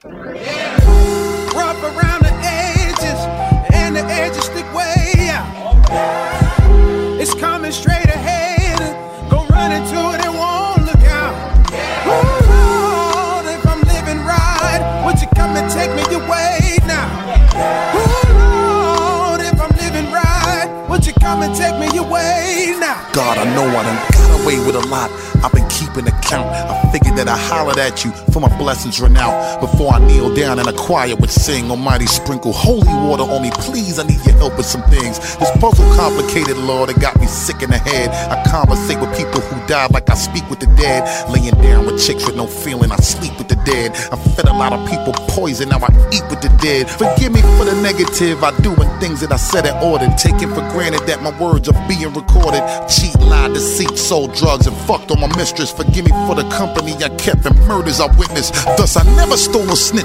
Rough around the edges, and the edges stick way out. It's coming straight ahead, go run into it and won't look out. Ooh, Lord, if I'm living right, would you come and take me away now? Ooh, Lord, if I'm living right, would you come and take me away now? God, I know I done got away with a lot. I've been keeping account. I figured that I hollered at you for my blessings run out. Before I kneel down and a choir would sing, Almighty, sprinkle holy water on me, please. I need your help with some things. This puzzle complicated, Lord, it got me sick in the head. I conversate with people who died like I speak with the dead. Laying down with chicks with no feeling, I sleep with the dead. I fed a lot of people poison, now I eat with the dead. Forgive me for the negative I do and things that I said and ordered. Taking for granted that my words are being recorded. Cheat, lie, deceit, sold drugs, and fucked on my mistress. Forgive me for the company I kept and murders I witnessed. Thus I never stole or snitched